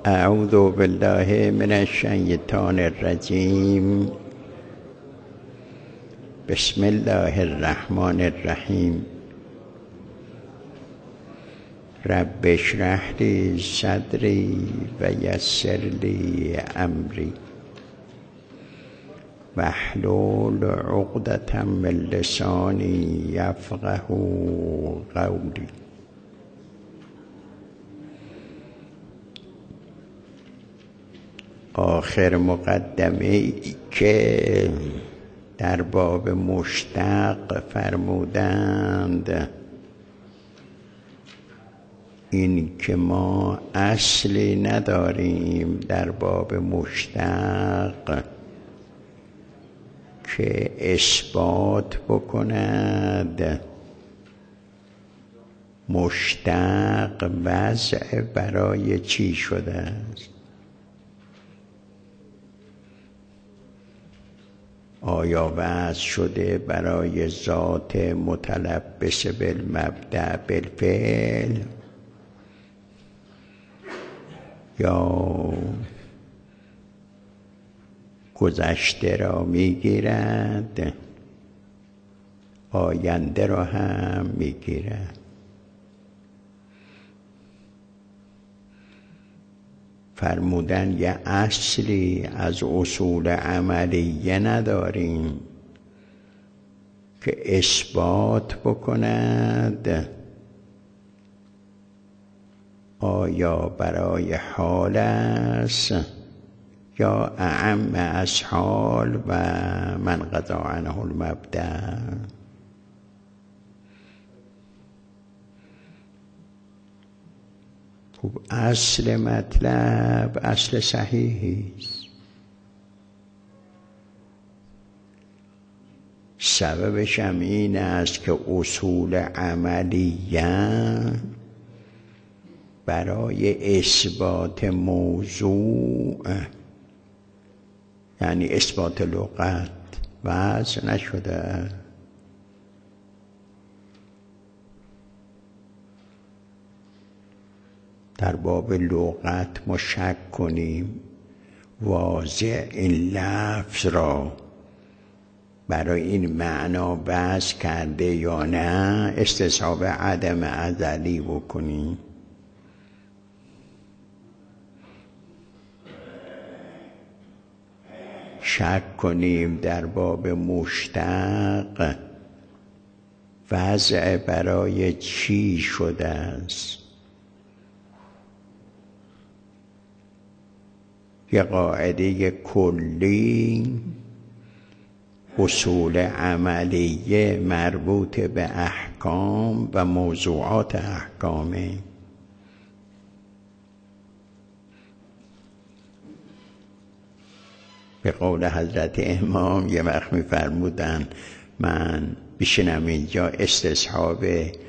اعوذ بالله من الشیطان الرجیم. بسم الله الرحمن الرحیم. رب اشرح لی صدری و یسر لی امری واحلل عقدة من لسانی یفقه قولی. آخر مقدمه ای که در باب مشتق فرمودند این که ما اصلی نداریم در باب مشتق که اثبات بکند مشتق وضع برای چی شده است. آیا وضع شده برای ذات متلبس بالمبدأ بالفعل یا گذشته را میگیرد آینده را هم میگیرد؟ فرمودن یه اصلی از اصول عملیه نداریم که اثبات بکند آیا برای حال است یا اعم از حال و من قضا عنه المبدأ. خب اصل مطلب اصل صحیحی است. سببش هم این است که اصول عملیه برای اثبات موضوع یعنی اثبات لغت وضع نشده. در باب لغت ما شک کنیم واضع این لفظ را برای این معنا بحث کرده یا نه، استصحاب عدم ازلی بکنیم. شک کنیم در باب مشتق وضع برای چی شده است. یه قاعده کلی اصول عملیه مربوط به احکام و موضوعات احکامه. به قول حضرت امام یه وقت می‌فرمودن من بشینم اینجا استصحاب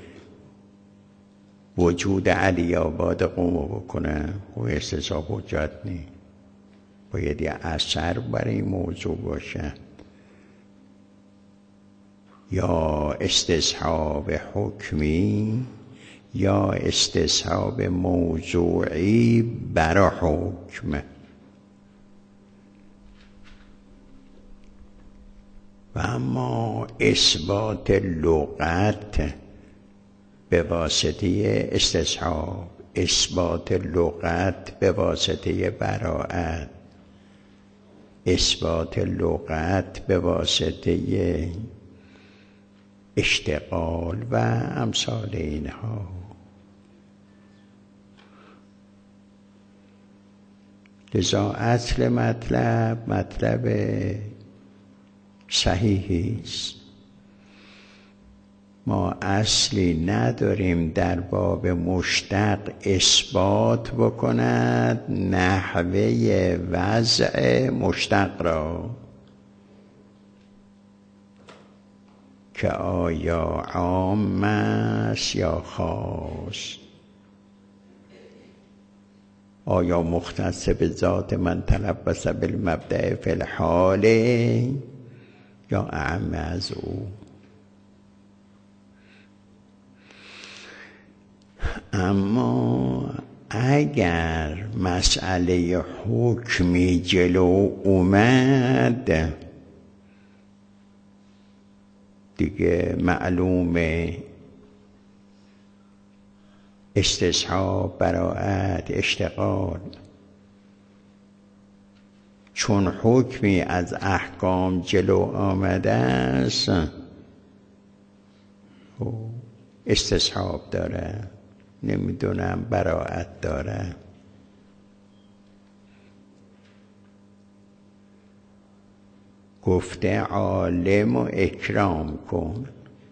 وجود علی آباد قوم بکنم و استصحاب حجت نیست، باید یه اثر برای این موضوع باشه یا استصحاب حکمی یا استصحاب موضوعی برای حکم. و اما اثبات لغت به واسطه استصحاب، اثبات لغت به واسطه براءت، اثبات لغت به واسطه اشتغال و امثال اینها. لذا اصل مطلب صحیحی است. ما اصلی نداریم در باب مشتق اثبات بکند نحوه وضع مشتق را که آیا عام است یا خاص، آیا مختص به ذات من تلبس بالمبدأ فی الحال یا اعم از او. اما اگر مسئله حکمی جلو اومد دیگه معلومه استصحاب، براءت، اشتغال. چون حکمی از احکام جلو آمده است استصحاب داره، نمیدونم براءت داره. گفته عالم و اکرام کن.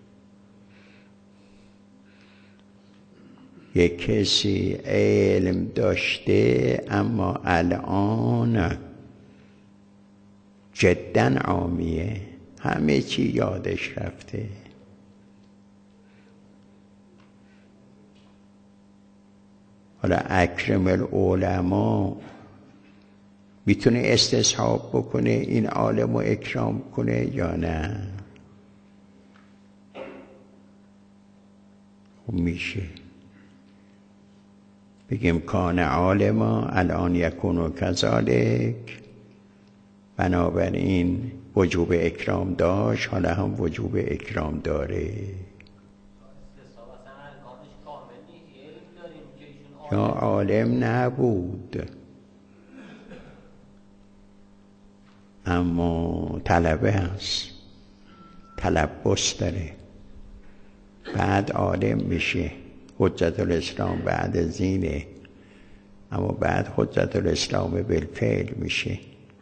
یک کسی علم داشته اما الان جداً عامیه، همه چی یادش رفته. حالا اکرم العلماء میتونه استصحاب بکنه این عالم و اکرام کنه یا نه؟ خب میشه بگیم کان عالما الان یکون کذالک، بنابراین وجوب اکرام داشت، حالا هم وجوب اکرام داره. یا عالم نبود اما طلبه هست، تلبس داره، بعد عالم میشه. حجت الاسلام بعد زینه، اما بعد حجت الاسلام بالفعل میشه.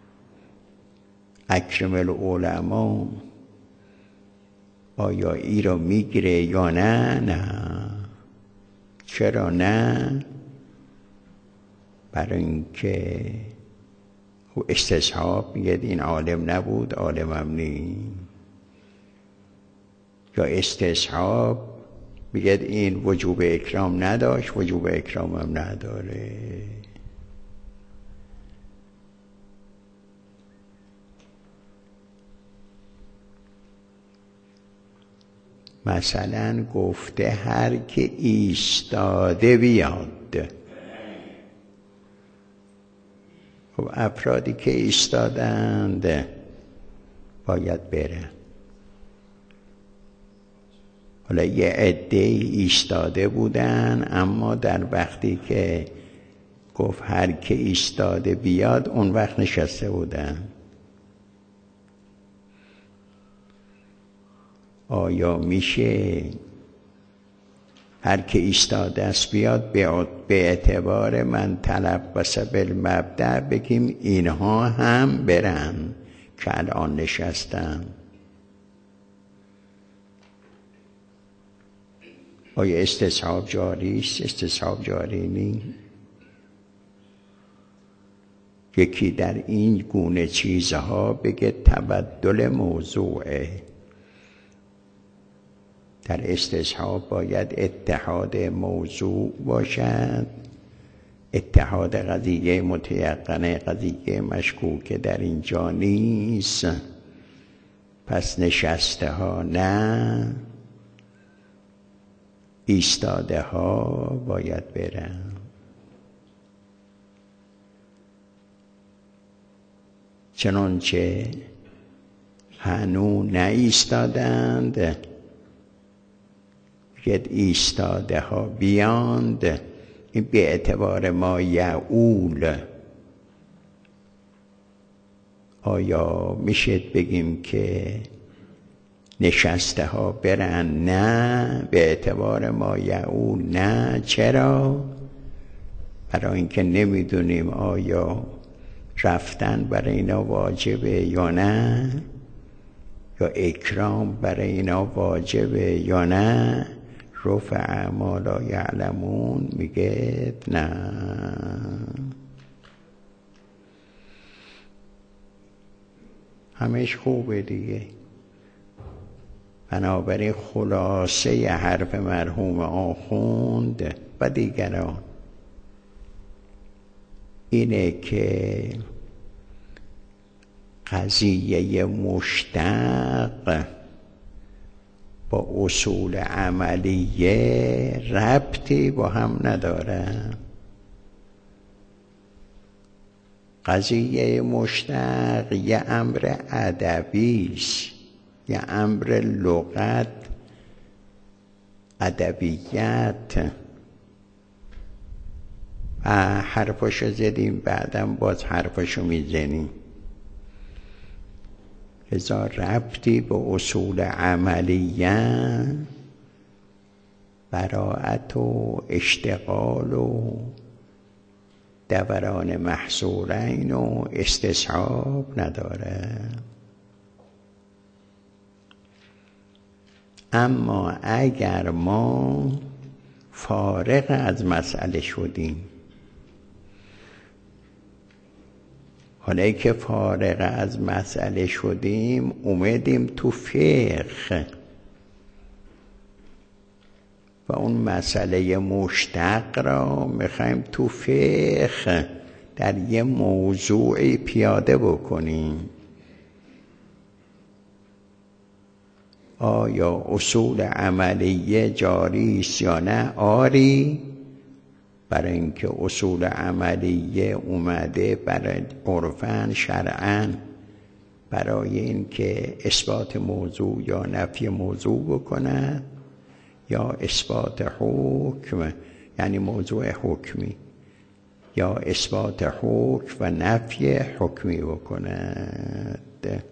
اکرم العلماء آیا ای را میگیره یا نه؟ نه. چرا نه؟ برای اینکه استصحاب میگه این عالم نبود، عالم هم نی. یا استصحاب میگه این وجوب اکرام نداشت، وجوب اکرام هم نداره. مثلا گفته هر که ایستاده بیاد. خب افرادی که ایستادند باید برن. حالا یه عده ایستاده بودن، اما در وقتی که گفت هر که ایستاده بیاد اون وقت نشسته بودن. آیا میشه هر که ایستاده است بیاد به اعتبار من تلبس بالمبدأ بگیم اینها هم برن که الان نشستن؟ آیا استصحاب جاری است؟ استصحاب جاری نیست. یکی در این گونه چیزها بگه تبدل موضوعه. در استصحاب باید اتحاد موضوع باشد، اتحاد قضیه متیقنه قضیه مشکوک در اینجا نیست. پس نشسته ها نه، ایستاده ها باید برن. چنانچه هنو نایستادند که ایستاده ها بیاند، این به اعتبار ما یعول. آیا میشه بگیم که نشسته ها برن؟ نه، به اعتبار ما یعول نه. چرا؟ برای اینکه نمیدونیم آیا رفتن برای اینا واجبه یا نه، یا اکرام برای اینا واجبه یا نه. رفع ما لا یعلمون میگه نه. همش خوبه دیگه. بنابراین خلاصه حرف مرحوم آخوند و دیگران اینه که قضیه مشتق با اصول عملیه ربطی با هم نداره. قضیه مشتق یه امر ادبیست، یه امر لغت، ادبیات. و حرفاشو زدیم، بعدم باز حرفاشو میزنیم. لذا ربطی به اصول عملیه، براعت و اشتغال و دوران محصورین و استصحاب نداره. اما اگر ما فارغ از مسئله شدیم، حالا که فارغ از مسئله شدیم اومدیم تو فقه و اون مسئله مشتق را میخوایم تو فقه در یه موضوعی پیاده بکنیم، آیا اصول عملیه جاری است یا نه؟ آری، برای اینکه اصول عملیه اومده برای عرفاً شرعاً برای اینکه اثبات موضوع یا نفی موضوع بکنه، یا اثبات حکم یعنی موضوع حکمی، یا اثبات حکم و نفی حکمی بکند.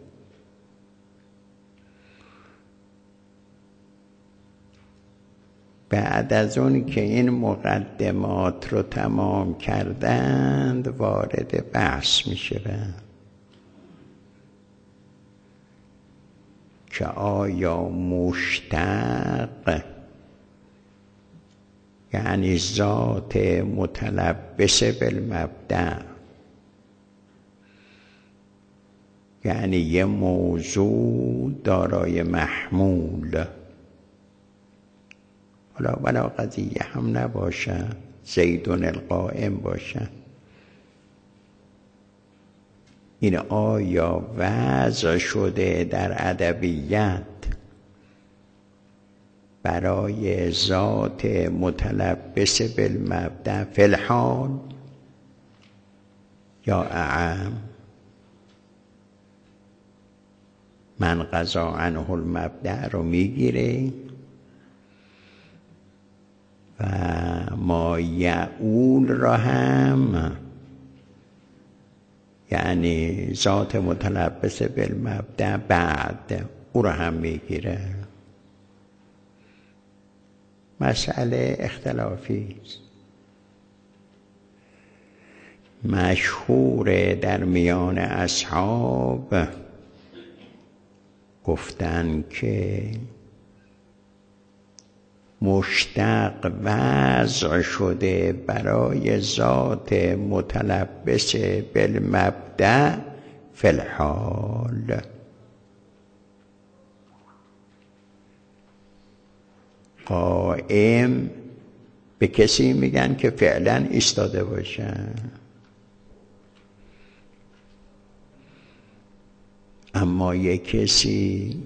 بعد از اون که این مقدمات رو تمام کردند وارد بحث میشوند که آیا مشتق یعنی ذات متلبس بالمبدأ، یعنی یه موضوع دارای محمول، حالا ولا قضیه هم نباشه، زیدون القائم باشه، این آیا وضع شده در ادبیات برای ذات متلبس بالمبدأ فی الحال یا اعم؟ من قضا عنه المبدأ رو میگیره و ما یعول را هم یعنی ذات متلبس بالمبدأ بعد او را هم میگیره. مسئله اختلافی است. مشهور در میان اصحاب گفتن که مشتق وضع شده برای ذات متلبس بالمبدأ فی الحال. قائم به کسی میگن که فعلا ایستاده باشه، اما یک کسی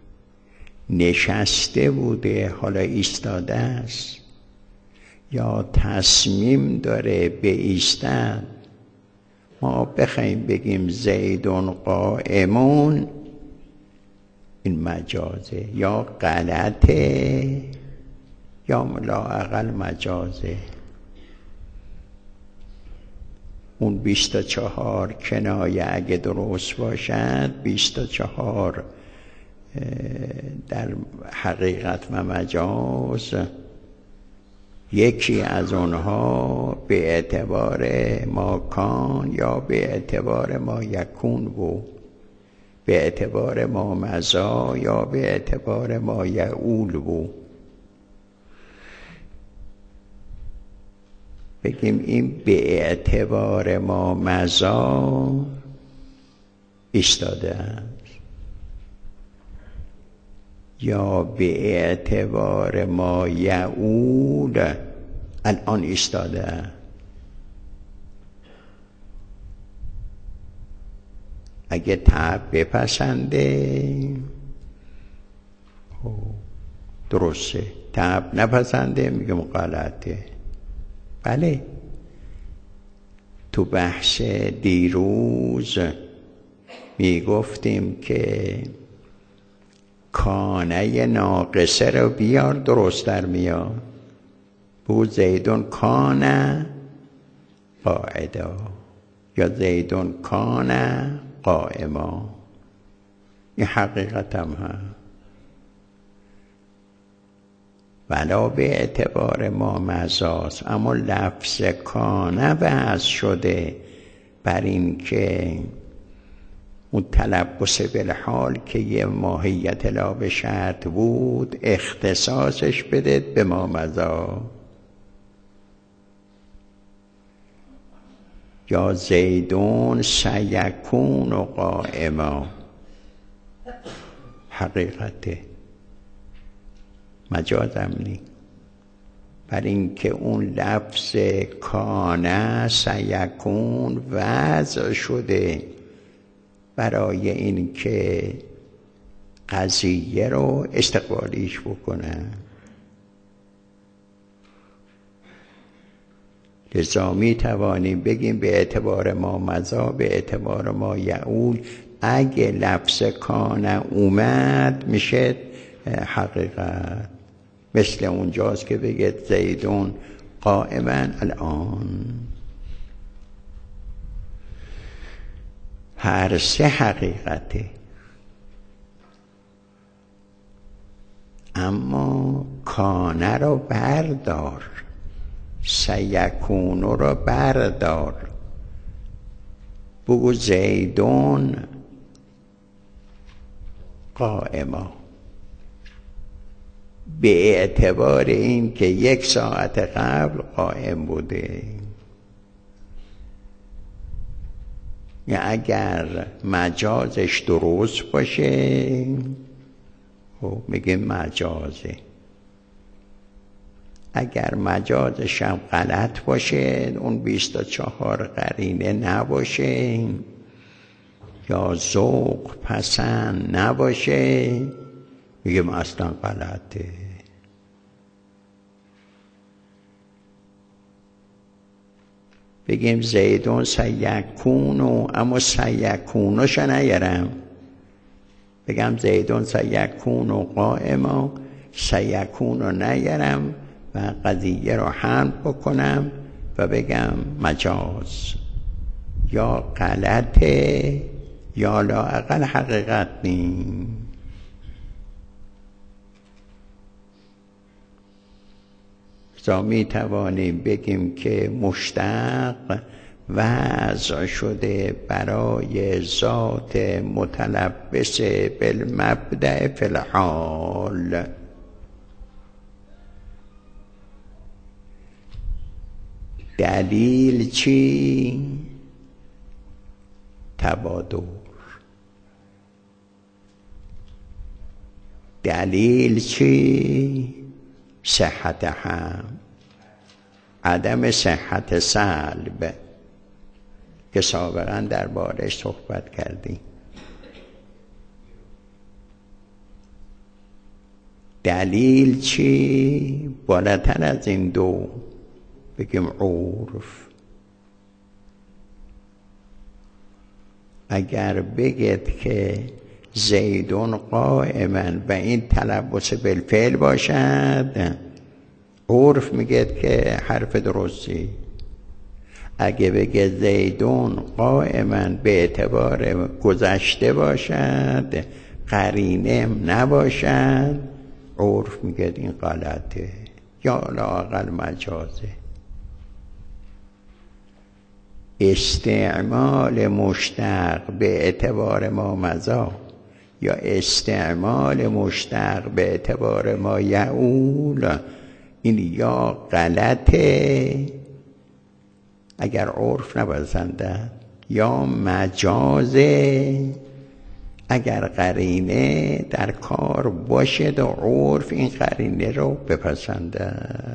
نشسته بوده حالا ایستاده است یا تصمیم داره به ایستاد، ما بخوایم بگیم زیدون قائمون این مجازه یا غلطه یا لااقل مجازه. اون 24 کنایه اگه درست باشد 24 در حقیقت و مجاز، یکی از اونها به اعتبار ما کان یا به اعتبار ما یکون بود، به اعتبار ما مضا یا به اعتبار ما یعول بود. بگیم این به اعتبار ما مضا ایستاده است یا به اعتبار ما یعول الان ایستاده است. اگه تعب بپسنده درسته، تعب نپسنده میگم غلطه. بله تو بحث دیروز میگفتیم که کانه ناقصه رو بیار درست در میاد. بگو زیدون کانه قاعدا یا زیدون کانه قائما. این حقیقت هم هست. ولا به اعتبار ما مزاست، اما لفظ کانه وضع شده بر این که اون تلبس بالحال که یه ماهیت لا به شرط بود اختصاصش بده به ما مزا. یا زیدون سیکون و قائما، حقیقته، مجازم نی. بر اینکه اون لفظ کانه سیکون وضع شده برای اینکه قضیه رو استقبالیش بکنه. لذا می توانیم بگیم به اعتبار ما مضا، به اعتبار ما یعول. اگه لفظ کانه اومد میشه حقیقت. مثل اونجاست که بگید زیدون قائما الان. هر سه حقیقته، اما کانه رو بردار، سیکون رو بردار، بگو زیدون قائما. به اعتبار این که 1 ساعت قبل قائم بوده. یا اگر مجازش درست باشه خب میگه مجازه. اگر مجازش هم غلط باشه، اون 24 قرینه نباشه یا ذوق پسند نباشه، میگم اصلا غلطه. بگیم زیدون سیکونو، اما سیکونوش نیارم، بگم زیدون سیکونو قائما، سیکونو نیارم و قضیه رو حمل بکنم و بگم مجاز. یا غلطه یا لااقل حقیقت نیم. می توانیم بگیم که مشتق وضع شده برای ذات متلبس بالمبدأ فی الحال. دلیل چی؟ تبادر. دلیل چی؟ صحت هم، عدم صحت سلب که سابقا دربارش صحبت کردیم. دلیل چی؟ بالاتر از این دو بگیم عرف. اگر بگید که زیدون قائما و این تلبس بالفعل باشد، عرف میگه که حرف درستی. اگه بگه زیدون قائما به اعتبار گذشته باشد، قرینه نباشد، عرف میگه این غلطه یا لااقل مجازه. استعمال مشتق به اعتبار ما مضا یا استعمال مشتق به اعتبار ما یعول، این یا غلطه اگر عرف نپسنده، یا مجازه اگر قرینه در کار باشد و عرف این قرینه رو بپسنده.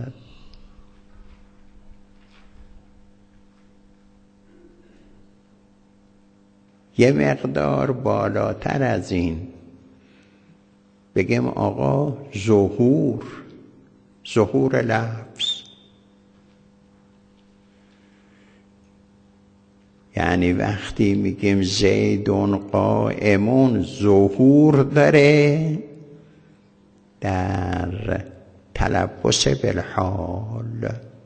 یه مقدار بالاتر از این بگم آقا ظهور لفظ. یعنی وقتی میگیم زیدون قائمون ظهور داره در تلبس بالحال،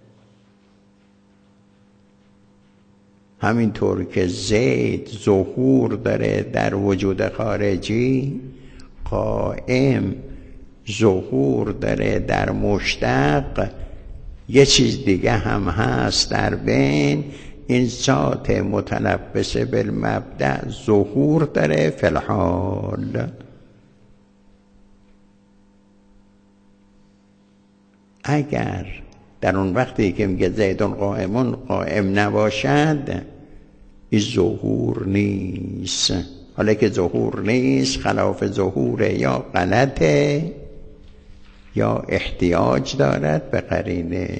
همینطور که زید ظهور داره در وجود خارجی، قائم ظهور داره در مشتق. یه چیز دیگه هم هست در بین، این ذات متلبس بالمبدأ ظهور داره فی الحال. اگر در اون وقتی که میگه زیدون قائمون قائم نباشد، این ظهور نیست. حالا که ظهور نیست، خلاف ظهوره، یا غلطه یا احتیاج دارد به قرینه.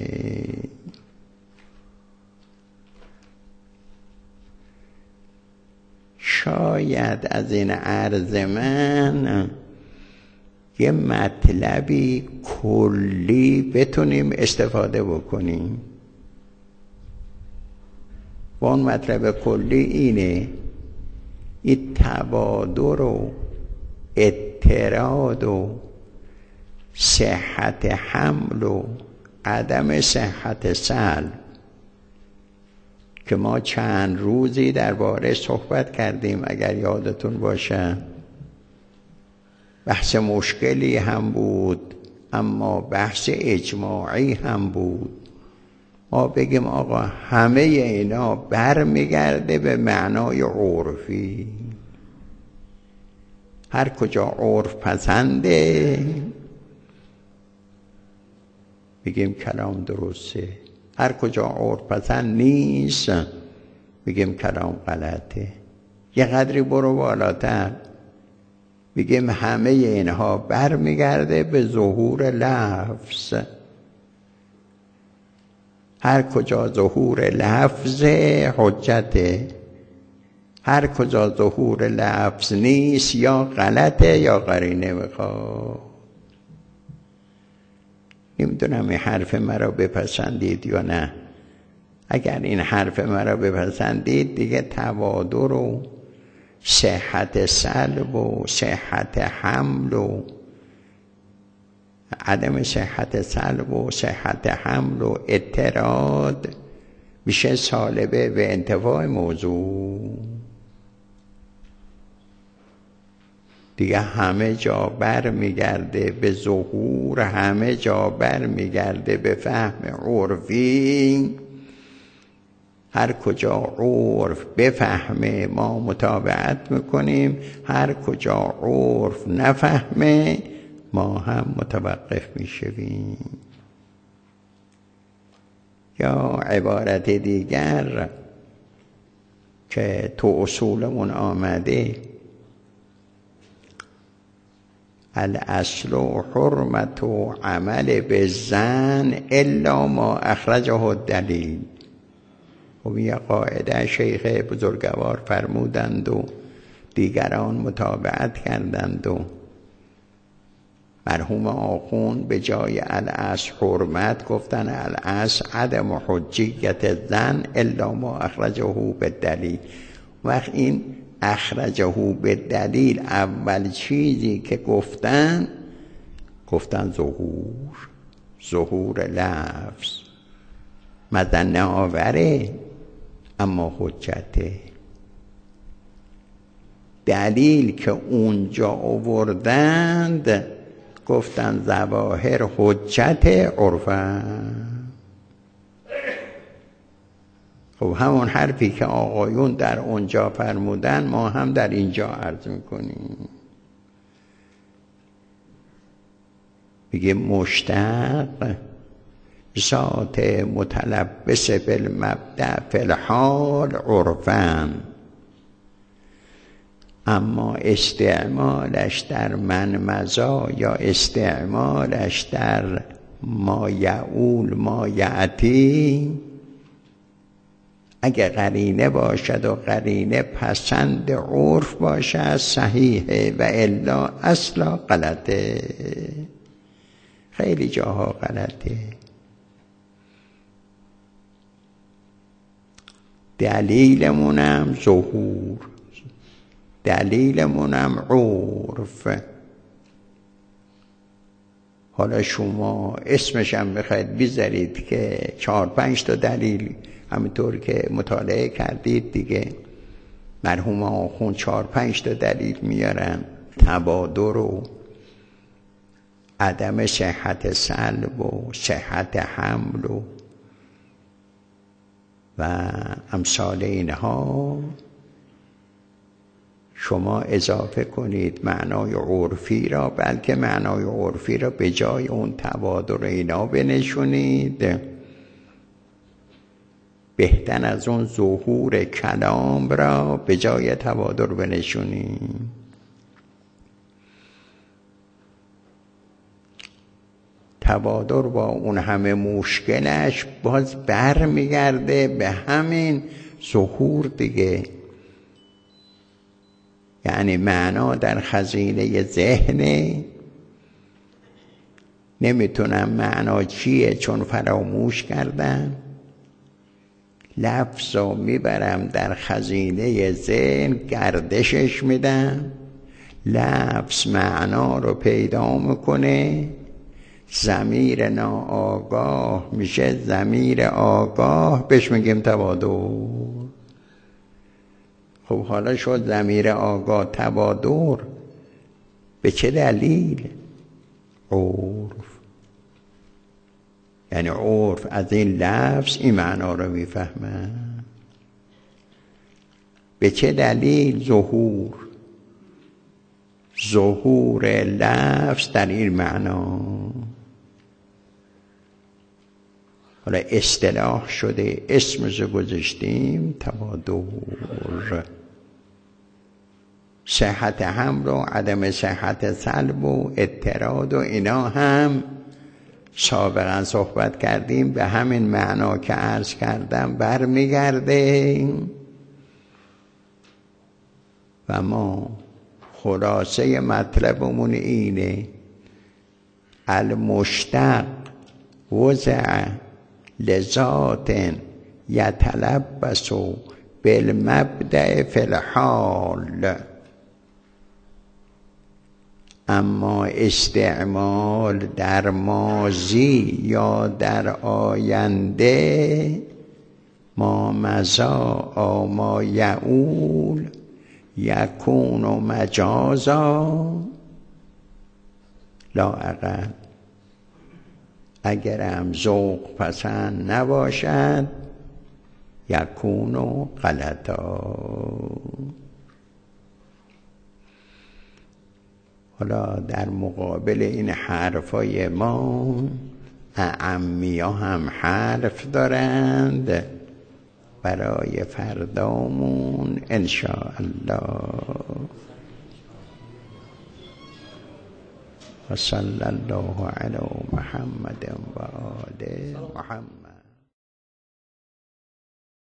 شاید از این عرض من یه مطلبی کلی بتونیم استفاده بکنیم. و اون مطلب کلی اینه: این تبادر و اضطراد و صحت حمل و عدم صحت سلب که ما چند روزی درباره صحبت کردیم اگر یادتون باشه، بحث مشکلی هم بود اما بحث اجماعی هم بود. ما بگیم آقا همه اینا برمیگرده به معنای عرفی، هر کجا عرف پسنده بگیم کلام درسته، هر کجا عرف پسند نیست بگیم کلام غلطه. یه قدری برو بالاتر بگیم همه اینها برمیگرده به ظهور لفظ. هر کجا ظهور لفظ حجته، هر کجا ظهور لفظ نیست یا غلطه یا قرینه میخواد. نمیدونم این حرف مرا بپسندید یا نه. اگر این حرف مرا بپسندید دیگه تبادر و صحت سلب و صحت حمل و عدم صحت سلب و صحت حمل و اضطراد میشه سالبه به انتفاع موضوع. دیگه همه جا بر میگرده به ظهور، همه جا بر میگرده به فهم عرفی. هر کجا عرف بفهمه ما متابعت میکنیم، هر کجا عرف نفهمه ما هم متوقف میشویم. یا عبارت دیگر که تو اصولمون آمده: الاصل حرمت و عمل بالظن الا ما اخرجه الدلیل. و یه قاعده شیخ بزرگوار فرمودند و دیگران متابعت کردند و مرحوم آخوند به جای الاصل حرمت گفتن الاصل عدم حجیت الظن الا ما اخرجه بالدلیل. وقت این اخرجه بالدلیل اول چیزی که گفتن ظهور لفظ مظنه آوره اما حجته. دلیل که اونجا آوردند گفتن ظواهر حجت عرفن. خب همون حرفی که آقایون در اونجا فرمودن ما هم در اینجا عرض میکنیم. میگه مشتق ذات متلبس بالمبدأ فی الحال عرفن، اما استعمالش در من مضی یا استعمالش در ما یعول ما یعتی اگه قرینه باشد و قرینه پسند عرف باشد صحیحه و الا اصلا غلطه. خیلی جاها غلطه. دلیلمونم ظهور، دلیلمونم عرف. حالا شما اسمش هم بخواید بذارید که 4-5 تا دلیل، همینطور که مطالعه کردید دیگه، مرحوم آخوند 4-5 تا دلیل میارن، تبادر و عدم صحت سلب و صحت حمل و امثال اینها. شما اضافه کنید معنای عرفی را، بلکه معنای عرفی را به جای اون تبادر اینا بنشونید. بهتر از اون ظهور کلام را به جای تبادر بنشونید. تبادر با اون همه مشکلش باز بر میگرده به همین ظهور دیگه. یعنی معنا در خزینه ذهنه، نمیتونم معنا چیه چون فراموش کردم، لفظ رو میبرم در خزینه ذهن گردشش میدم، لفظ معنا رو پیدا میکنه، ضمیر ناآگاه میشه ضمیر آگاه، بهش میگیم تبادر. خب حالا شد ضمیر آگاه تبادر، به چه دلیل؟ عرف. یعنی عرف از این لفظ این معنا رو میفهمه. به چه دلیل؟ ظهور، ظهور لفظ در این معنا. حالا اصطلاح شده، اسمشو گذاشتیم تبادر. صحت حمل و عدم صحت سلب و اضطراد و اینا هم سابقا صحبت کردیم، به همین معنا که عرض کردم برمیگرده. و ما خلاصه مطلبمون اینه: المشتق وضع لذات یتلبس بالمبدأ فی الحال، اما استعمال در ماضی یا در آینده، ما مضا او ما یعول یکون مجازا، لااقل اگرم ذوق پسند نباشد یکون غلطا. حالا در مقابل این حرفای ما اعمیا هم حرف دارند برای فردامون انشاءالله. و صلی الله علی محمد و آل محمد.